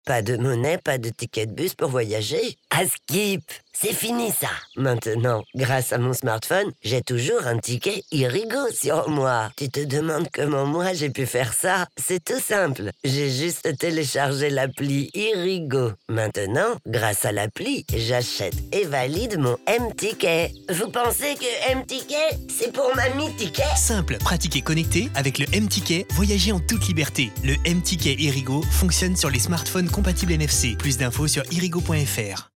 Pas de monnaie, pas de ticket de bus pour voyager. Ah, skip! C'est fini ça. Maintenant, grâce à mon smartphone, j'ai toujours un ticket Irigo sur moi. Tu te demandes comment moi j'ai pu faire ça? C'est tout simple. J'ai juste téléchargé l'appli Irigo. Maintenant, grâce à l'appli, j'achète et valide mon M-Ticket. Vous pensez que M-Ticket, c'est pour Mamie Ticket? Simple, pratique et connecté, avec le M-Ticket, voyagez en toute liberté. Le M-Ticket Irigo fonctionne sur les smartphones compatibles NFC. Plus d'infos sur irigo.fr.